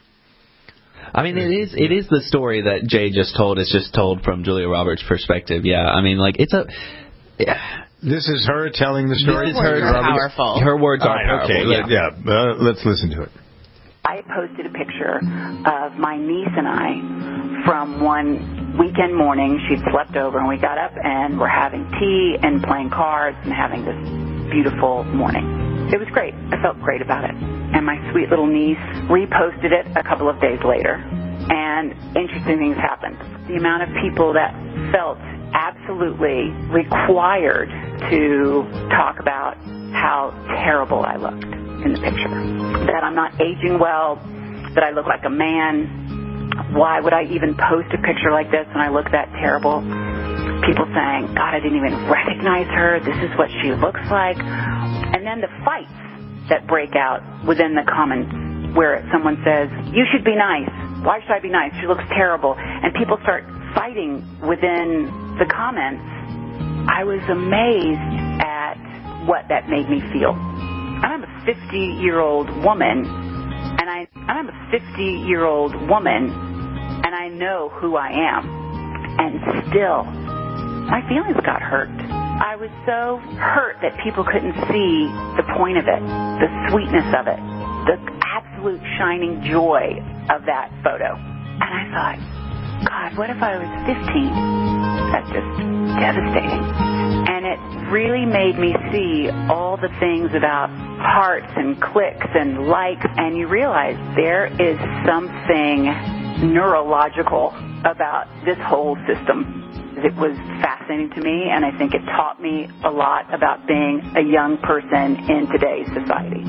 [SPEAKER 1] I mean, it is it is the story that Jay just told. It's just told from Julia Roberts' perspective. Yeah, I mean, like it's a. Yeah.
[SPEAKER 2] This is her telling the story.
[SPEAKER 3] This is her powerful.
[SPEAKER 1] Her words are
[SPEAKER 2] right,
[SPEAKER 1] powerful.
[SPEAKER 2] Okay,
[SPEAKER 1] yeah.
[SPEAKER 2] yeah. Uh, let's listen to it.
[SPEAKER 4] I posted a picture of my niece and I from one weekend morning. She'd slept over, and we got up and were having tea and playing cards and having this beautiful morning. It was great. I felt great about it. And my sweet little niece reposted it a couple of days later, and interesting things happened. The amount of people that felt absolutely required to talk about how terrible I looked in the picture, that I'm not aging well, that I look like a man. Why would I even post a picture like this when I look that terrible? People saying, God, I didn't even recognize her. This is what she looks like. And then the fights that break out within the comments where someone says, you should be nice. Why should I be nice? She looks terrible. And people start fighting within the comments. I was amazed at what that made me feel. I'm a fifty-year-old woman, and I, I'm a fifty-year-old woman, and I know who I am. And still, my feelings got hurt. I was so hurt that people couldn't see the point of it, the sweetness of it, the absolute shining joy of that photo. And I thought, God, what if I was fifteen? That's just devastating. And it really made me see all the things about hearts and clicks and likes, and you realize there is something neurological about this whole system. It was fascinating to me, and I think it taught me a lot about being a young person in today's society.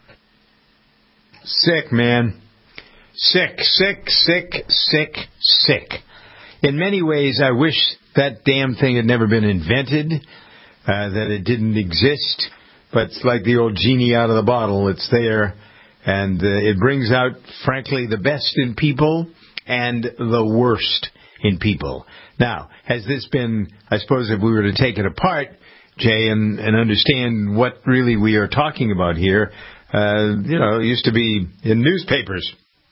[SPEAKER 2] Sick, man. Sick, sick, sick, sick, sick. In many ways, I wish that damn thing had never been invented, uh, that it didn't exist. But it's like the old genie out of the bottle. It's there, and uh, it brings out, frankly, the best in people and the worst in people. Now, has this been, I suppose if we were to take it apart, Jay, and, and understand what really we are talking about here, uh, you know, it used to be in newspapers.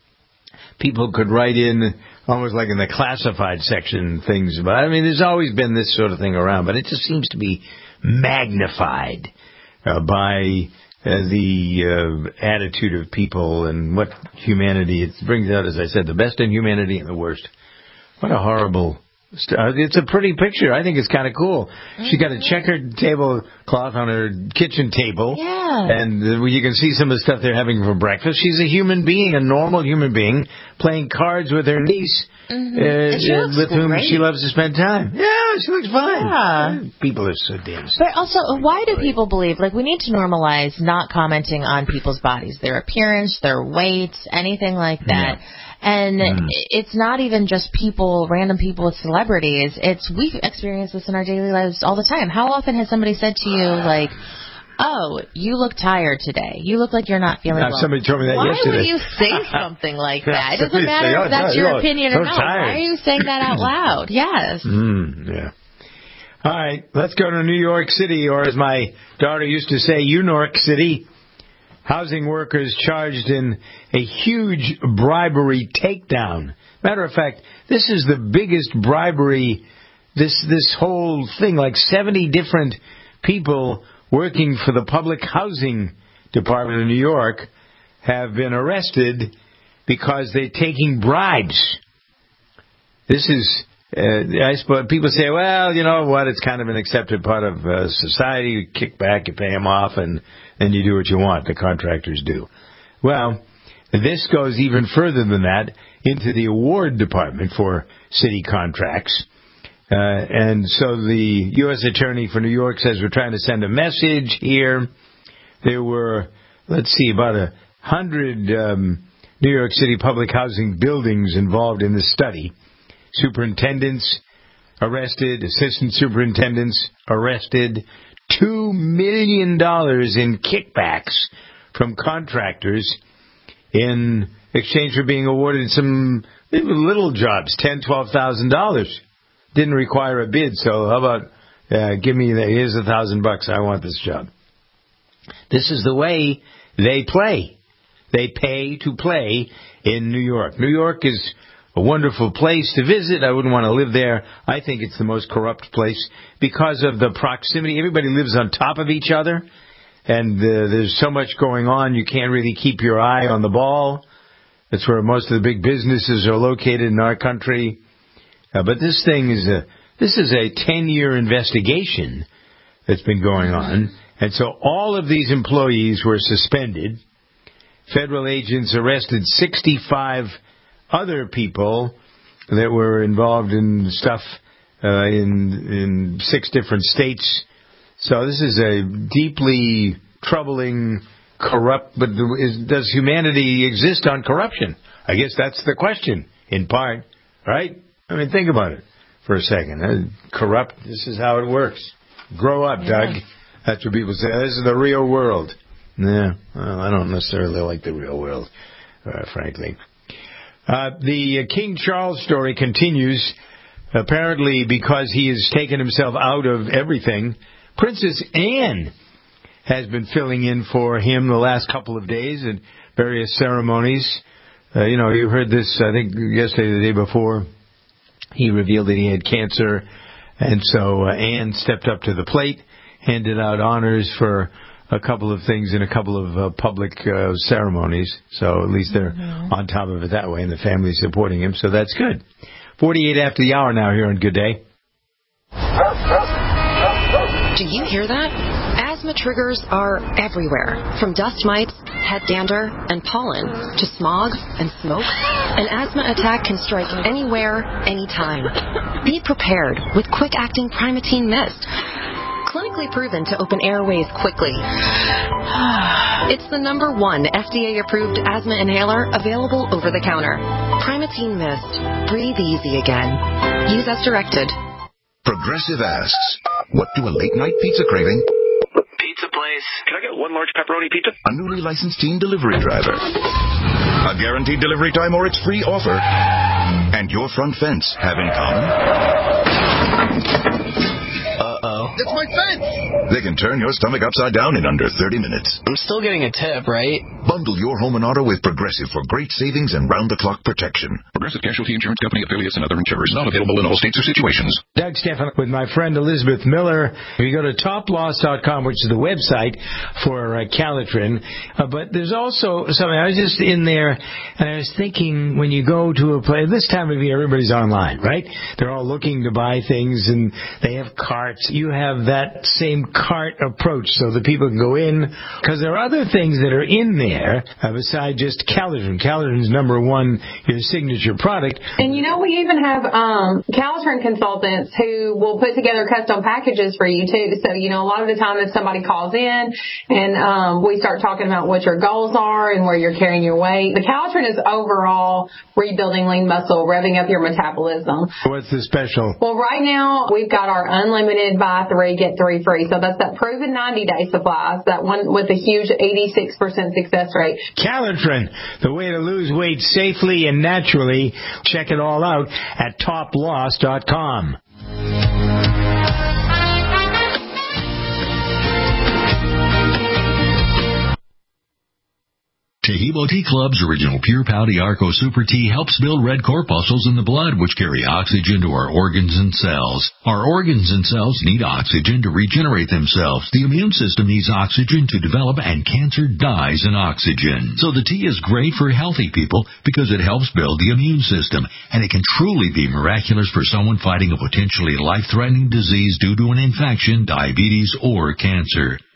[SPEAKER 2] People could write in, almost like in the classified section, things about, I mean, there's always been this sort of thing around, but it just seems to be magnified uh, by uh, the uh, attitude of people and what humanity, it brings out, as I said, the best in humanity and the worst. What a horrible... It's a pretty picture. I think it's kind of cool. Mm-hmm. She got a checkered tablecloth on her kitchen table.
[SPEAKER 3] Yeah.
[SPEAKER 2] And uh, you can see some of the stuff they're having for breakfast. She's a human being, a normal human being, playing cards with her niece,
[SPEAKER 3] mm-hmm.
[SPEAKER 2] uh,
[SPEAKER 3] uh,
[SPEAKER 2] with whom
[SPEAKER 3] great.
[SPEAKER 2] she loves to spend time. Yeah, she looks fine.
[SPEAKER 3] Yeah.
[SPEAKER 2] People are so damn sick.
[SPEAKER 3] But also, why do people believe, like, we need to normalize not commenting on people's bodies, their appearance, their weight, anything like that. Yeah. And mm. it's not even just people, random people with celebrities. It's we experience this in our daily lives all the time. How often has somebody said to you, like, oh, you look tired today. You look like you're not feeling
[SPEAKER 2] now,
[SPEAKER 3] well.
[SPEAKER 2] Somebody told me that
[SPEAKER 3] why
[SPEAKER 2] yesterday.
[SPEAKER 3] Why would you say something like that? It doesn't
[SPEAKER 2] Somebody
[SPEAKER 3] matter
[SPEAKER 2] say, oh,
[SPEAKER 3] if that's
[SPEAKER 2] no,
[SPEAKER 3] your
[SPEAKER 2] no,
[SPEAKER 3] opinion
[SPEAKER 2] so
[SPEAKER 3] or not.
[SPEAKER 2] tired.
[SPEAKER 3] Why are you saying that out loud? Yes.
[SPEAKER 2] Mm, yeah. All right, let's go to New York City, or as my daughter used to say, New York City. Housing workers charged in a huge bribery takedown. Matter of fact, this is the biggest bribery, this this whole thing, like seventy different people working for the Public Housing Department of New York have been arrested because they're taking bribes. This is, uh, I suppose people say, well, you know what, it's kind of an accepted part of uh, society. You kick back, you pay them off, and then you do what you want, the contractors do. Well, this goes even further than that into the award department for city contracts. Uh, and so the U S Attorney for New York says we're trying to send a message here. There were, let's see, about a hundred um, New York City public housing buildings involved in this study. Superintendents arrested, assistant superintendents arrested, two million dollars in kickbacks from contractors in exchange for being awarded some little jobs, ten thousand dollars, twelve thousand dollars. Didn't require a bid, so how about, uh, give me, the, here's a thousand bucks, I want this job. This is the way they play. They pay to play in New York. New York is a wonderful place to visit. I wouldn't want to live there. I think it's the most corrupt place because of the proximity. Everybody lives on top of each other, and uh, there's so much going on, you can't really keep your eye on the ball. That's where most of the big businesses are located in our country. Uh, but this thing is a this is a ten-year investigation that's been going on, and so all of these employees were suspended. Federal agents arrested sixty-five other people that were involved in stuff uh, in in six different states. So this is a deeply troubling, corrupt. But is, does humanity exist on corruption? I guess that's the question, in part, right? I mean, think about it for a second. Uh, corrupt, this is how it works. Grow up, yeah. Doug. That's what people say. This is the real world. Yeah, well, I don't necessarily like the real world, uh, frankly. Uh, the uh, King Charles story continues. Apparently, because he has taken himself out of everything, Princess Anne has been filling in for him the last couple of days at various ceremonies. Uh, you know, you heard this, I think, yesterday or the day before. He revealed that he had cancer, and so uh, Anne stepped up to the plate, handed out honors for a couple of things in a couple of uh, public uh, ceremonies. So at least they're mm-hmm. on top of it that way, and the family's supporting him, so that's good. forty-eight after the hour now here on Good Day.
[SPEAKER 5] Do you hear that? Asthma triggers are everywhere, from dust mites, head dander, and pollen, to smog and smoke. An asthma attack can strike anywhere, anytime. Be prepared with quick-acting Primatene Mist. Clinically proven to open airways quickly. It's the number one F D A-approved asthma inhaler available over the counter. Primatene Mist. Breathe easy again. Use as directed.
[SPEAKER 6] Progressive asks, what do a late-night pizza craving?
[SPEAKER 7] Pizza place. Can I get one large pepperoni pizza?
[SPEAKER 6] A newly licensed teen delivery driver. A guaranteed delivery time or it's free offer. And your front fence have in common? Uh-oh. It's my fence! They can turn your stomach upside down in under thirty minutes.
[SPEAKER 7] I'm still getting a tip, right?
[SPEAKER 6] Bundle your home and auto with Progressive for great savings and round-the-clock protection.
[SPEAKER 20] Progressive Casualty Insurance Company, affiliates, and other insurers. Not available in all states or situations.
[SPEAKER 2] Doug Stefan with my friend Elizabeth Miller. You go to top loss dot com, which is the website for uh, Calitrin. Uh, but there's also something. I was just in there, and I was thinking, when you go to a place, this time of year, everybody's online, right? They're all looking to buy things, and they have carts. You have that same cart approach so that people can go in, because there are other things that are in there uh, besides just Calitrin. Calitrin's number one, your signature product.
[SPEAKER 8] And you know, we even have um, Calitrin consultants who will put together custom packages for you too. So, you know, a lot of the time if somebody calls in and um, we start talking about what your goals are and where you're carrying your weight, the Calitrin is overall rebuilding lean muscle, revving up your metabolism.
[SPEAKER 2] What's the special?
[SPEAKER 8] Well, right now we've got our unlimited buy three, get three free. So that's that proven ninety-day supplies, that one with a huge eighty-six percent success rate.
[SPEAKER 2] Calitrin, the way to lose weight safely and naturally. Check it all out at top loss dot com.
[SPEAKER 18] Tahibo Tea Club's original Pure Pouty Arco Super Tea helps build red corpuscles in the blood, which carry oxygen to our organs and cells. Our organs and cells need oxygen to regenerate themselves. The immune system needs oxygen to develop, and cancer dies in oxygen. So the tea is great for healthy people because it helps build the immune system, and it can truly be miraculous for someone fighting a potentially life-threatening disease due to an infection, diabetes, or cancer.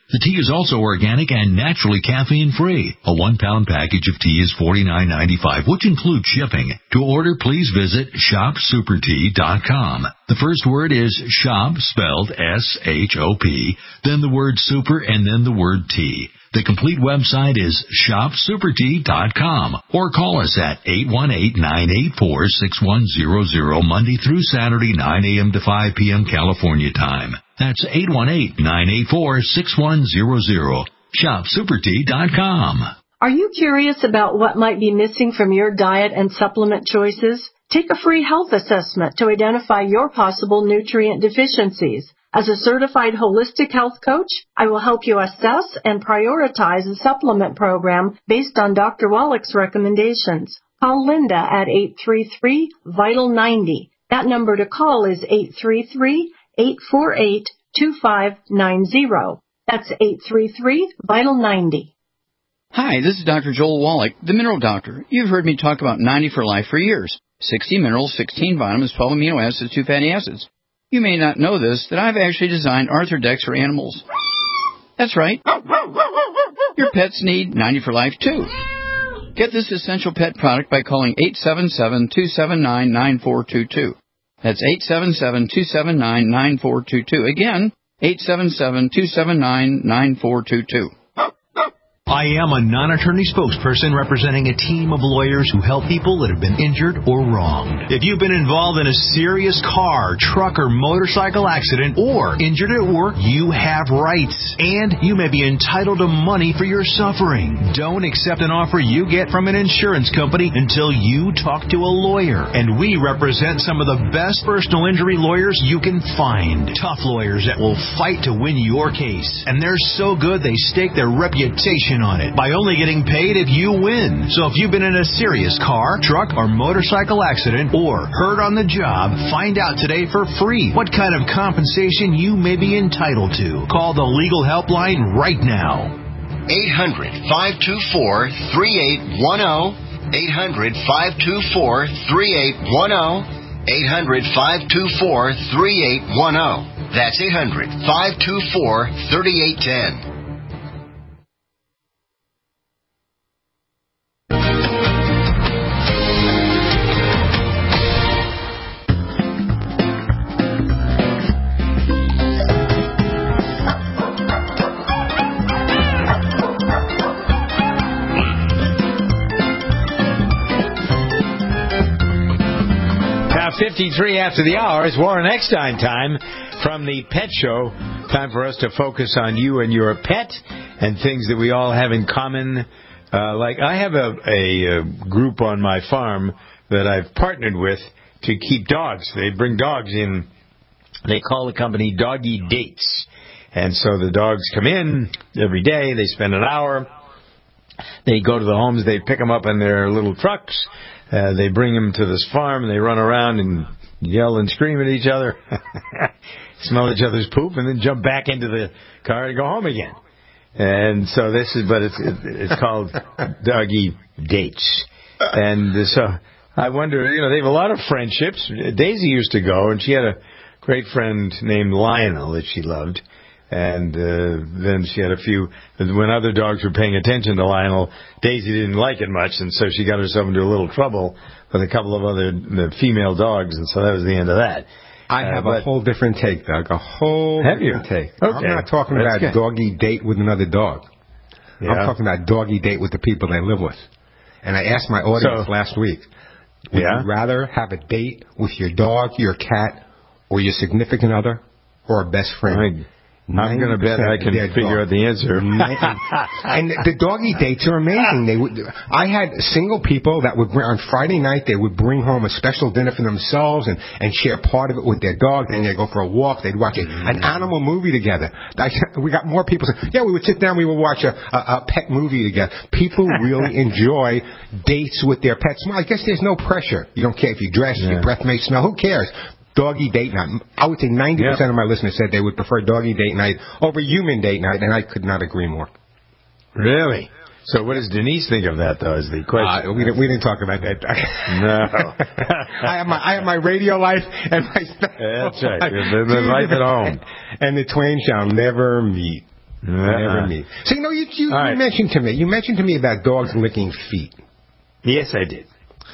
[SPEAKER 18] The tea is also organic and naturally caffeine-free. A one-pound package of tea is forty-nine ninety-five, which includes shipping. To order, please visit shop super tea dot com. The first word is shop, spelled S H O P, then the word super, and then the word tea. The complete website is shop super tea dot com, or call us at eight one eight, nine eight four, six one zero zero, Monday through Saturday, nine a.m. to five p.m. California time. That's eight one eight, nine eight four, six one zero zero. shop super tea dot com.
[SPEAKER 9] Are you curious about what might be missing from your diet and supplement choices? Take a free health assessment to identify your possible nutrient deficiencies. As a certified holistic health coach, I will help you assess and prioritize a supplement program based on Doctor Wallach's recommendations. Call Linda at eight three three, vital ninety. That number to call is eight three three, eight four eight, two five nine zero. That's eight three three, vital ninety.
[SPEAKER 10] Hi, this is Doctor Joel Wallach, the Mineral Doctor. You've heard me talk about ninety for Life for years. sixty minerals, sixteen vitamins, twelve amino acids, two fatty acids. You may not know this, that I've actually designed Arthrodex for animals. That's right. Your pets need ninety for Life, too. Get this essential pet product by calling eight seven seven, two seven nine, nine four two two. That's eight seven seven, two seven nine, nine four two two. Again, eight seven seven, two seven nine, nine four two two.
[SPEAKER 11] I am a non-attorney spokesperson representing a team of lawyers who help people that have been injured or wronged. If you've been involved in a serious car, truck, or motorcycle accident or injured at work, you have rights, and you may be entitled to money for your suffering. Don't accept an offer you get from an insurance company until you talk to a lawyer. And we represent some of the best personal injury lawyers you can find. Tough lawyers that will fight to win your case. And they're so good they stake their reputation on it by only getting paid if you win. So if you've been in a serious car, truck, or motorcycle accident or hurt on the job, find out today for free what kind of compensation you may be entitled to. Call the legal helpline right now.
[SPEAKER 14] eight hundred, five two four, three eight one zero. eight hundred, five two four, three eight one zero. eight hundred, five two four, three eight one zero. That's eight hundred, five two four, three eight one zero.
[SPEAKER 2] fifty-three after the hour is Warren Eckstein time from the Pet Show. Time for us to focus on you and your pet and things that we all have in common. Uh, like I have a, a, a group on my farm that I've partnered with to keep dogs. They bring dogs in. They call the company Doggy Dates. And so the dogs come in every day. They spend an hour. They go to the homes. They pick them up in their little trucks. Uh, they bring them to this farm, and they run around and yell and scream at each other, smell each other's poop, and then jump back into the car and go home again. And so this is, but it's it's called Doggy Dates. And so I wonder, you know, they have a lot of friendships. Daisy used to go, and she had a great friend named Lionel that she loved. And uh, then she had a few, when other dogs were paying attention to Lionel, Daisy didn't like it much, and so she got herself into a little trouble with a couple of other the female dogs, and so that was the end of that.
[SPEAKER 12] I have uh, but, a whole different take, Doug, a whole
[SPEAKER 2] have
[SPEAKER 12] different
[SPEAKER 2] you?
[SPEAKER 12] take.
[SPEAKER 2] Okay.
[SPEAKER 12] I'm not talking That's about good. Doggy date with another dog. Yeah. I'm talking about doggy date with the people they live with. And I asked my audience so, last week, would yeah? you rather have a date with your dog, your cat, or your significant other, or a best friend? I,
[SPEAKER 2] I'm going to bet I can figure out the answer.
[SPEAKER 12] And the doggy dates are amazing. They would. I had single people that would bring, on Friday night, they would bring home a special dinner for themselves and, and share part of it with their dog. Then they'd go for a walk. They'd watch a, an animal movie together. I, we got more people saying, yeah, we would sit down, we would watch a, a, a pet movie together. People really enjoy dates with their pets. Well, I guess there's no pressure. You don't care if you dress, yeah. your breath may smell. Who cares? Doggy date night. I would say ninety percent yep. of my listeners said they would prefer doggy date night over human date night, and I could not agree more.
[SPEAKER 2] Really? So what does Denise think of that, though, is the question.
[SPEAKER 12] Uh, we, didn't, we didn't talk about that.
[SPEAKER 2] No.
[SPEAKER 12] I have my I have my radio life and my...
[SPEAKER 2] Yeah, that's right. The, the life at home.
[SPEAKER 12] And the twain shall never meet.
[SPEAKER 2] Uh-huh.
[SPEAKER 12] Never me. So, you know, you, you, you right. mentioned to me, you mentioned to me about dogs licking feet.
[SPEAKER 2] Yes, I did.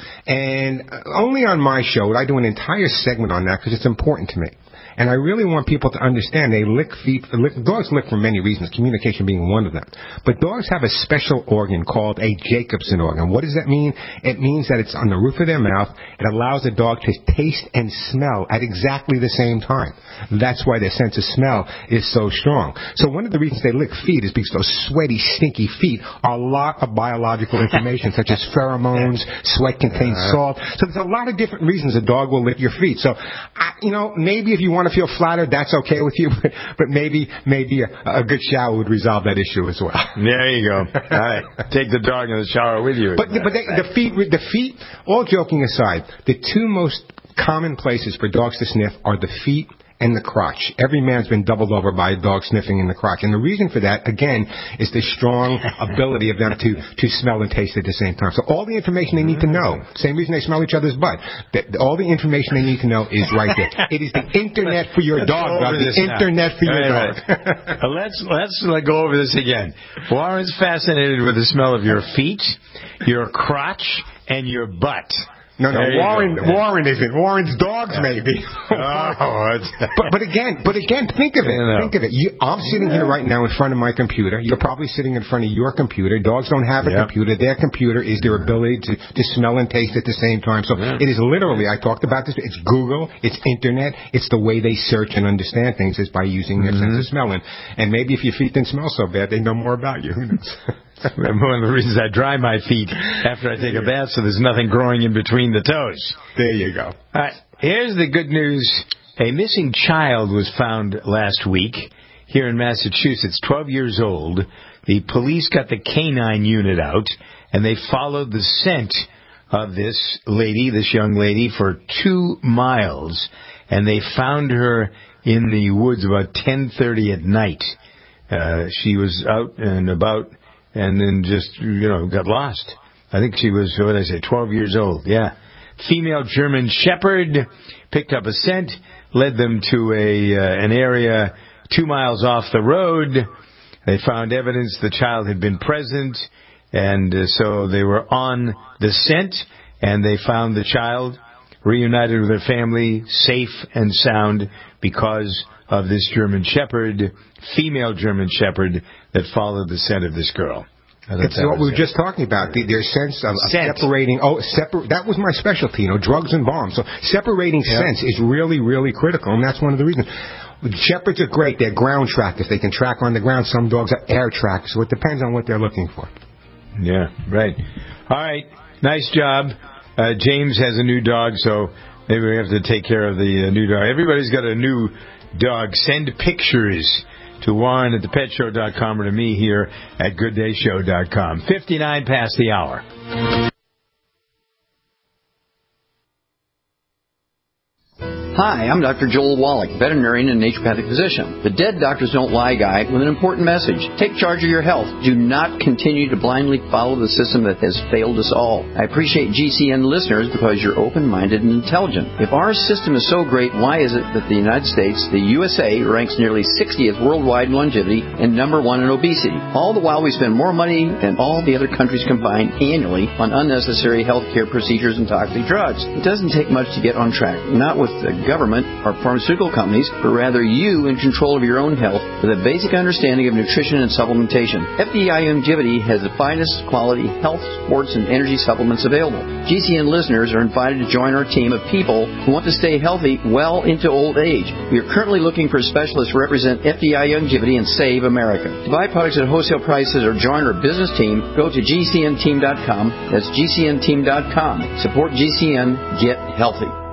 [SPEAKER 12] And only on my show would I do an entire segment on that because it's important to me. And I really want people to understand they lick feet. Lick, dogs lick for many reasons, communication being one of them. But dogs have a special organ called a Jacobson organ. What does that mean? It means that it's on the roof of their mouth. It allows the dog to taste and smell at exactly the same time. That's why their sense of smell is so strong. So one of the reasons they lick feet is because those sweaty, stinky feet are a lot of biological information, such as pheromones, sweat contains salt. So there's a lot of different reasons a dog will lick your feet. So, I, you know, maybe if you want to feel flattered, that's okay with you, but, but maybe maybe a, a good shower would resolve that issue as well.
[SPEAKER 2] There you go. All right. Take the dog in the shower with you.
[SPEAKER 12] But, but they, the feet, the feet, all joking aside, the two most common places for dogs to sniff are the feet and the crotch. Every man's been doubled over by a dog sniffing in the crotch. And the reason for that, again, is the strong ability of them to, to smell and taste at the same time. So all the information they need to know, same reason they smell each other's butt, that all the information they need to know is right there. It is the internet for your dog, Doug. The internet for your dog.
[SPEAKER 2] Right. let's, let's go over this again. Warren's fascinated with the smell of your feet, your crotch, and your butt.
[SPEAKER 12] No, no, Warren, Warren isn't. Warren's dogs, maybe.
[SPEAKER 2] Oh,
[SPEAKER 12] but, but again, but again, think of it. Think of it. You, I'm sitting here right now in front of my computer. You're probably sitting in front of your computer. Dogs don't have a yep. computer. Their computer is their ability to, to smell and taste at the same time. So yeah. it is literally, I talked about this, it's Google, it's internet, it's the way they search and understand things is by using their mm-hmm. sense of smell. And, and maybe if your feet didn't smell so bad, they know more about you. Who knows?
[SPEAKER 2] One of the reasons I dry my feet after I take a bath so there's nothing growing in between the toes.
[SPEAKER 12] There you go.
[SPEAKER 2] All right. Here's the good news. A missing child was found last week here in Massachusetts, twelve years old. The police got the canine unit out, and they followed the scent of this lady, this young lady, for two miles. And they found her in the woods about ten thirty at night. Uh, she was out and about and then just, you know, got lost. I think she was, what did I say, twelve years old, yeah. Female German Shepherd picked up a scent, led them to a uh, an area two miles off the road. They found evidence the child had been present, and uh, so they were on the scent, and they found the child reunited with her family, safe and sound, because of this German Shepherd, female German Shepherd, that followed the scent of this girl.
[SPEAKER 12] It's what we were just talking about, the, their sense of, of separating. Oh, separ- that was my specialty, you know, drugs and bombs. So separating yeah. scents is really, really critical, and that's one of the reasons. Shepherds are great. They're ground trackers. They can track on the ground. Some dogs are air trackers, so it depends on what they're looking for.
[SPEAKER 2] Yeah, right. All right, nice job. Uh, James has a new dog, so maybe we have to take care of the uh, new dog. Everybody's got a new dog. Send pictures to Warren at the pet show dot com or to me here at good day show dot com. fifty-nine past the hour.
[SPEAKER 10] Hi, I'm Doctor Joel Wallach, veterinarian and naturopathic physician. The Dead Doctors Don't Lie guy with an important message. Take charge of your health. Do not continue to blindly follow the system that has failed us all. I appreciate G C N listeners because you're open-minded and intelligent. If our system is so great, why is it that the United States, the U S A, ranks nearly sixtieth worldwide in longevity and number one in obesity? All the while we spend more money than all the other countries combined annually on unnecessary health care procedures and toxic drugs. It doesn't take much to get on track. Not with the government or pharmaceutical companies, but rather you in control of your own health with a basic understanding of nutrition and supplementation. F D I Longevity has the finest quality health, sports, and energy supplements available. G C N listeners are invited to join our team of people who want to stay healthy well into old age. We are currently looking for specialists to represent F D I Longevity and Save America. To buy products at wholesale prices or join our business team, go to G C N team dot com. That's G C N team dot com. Support G C N. Get healthy.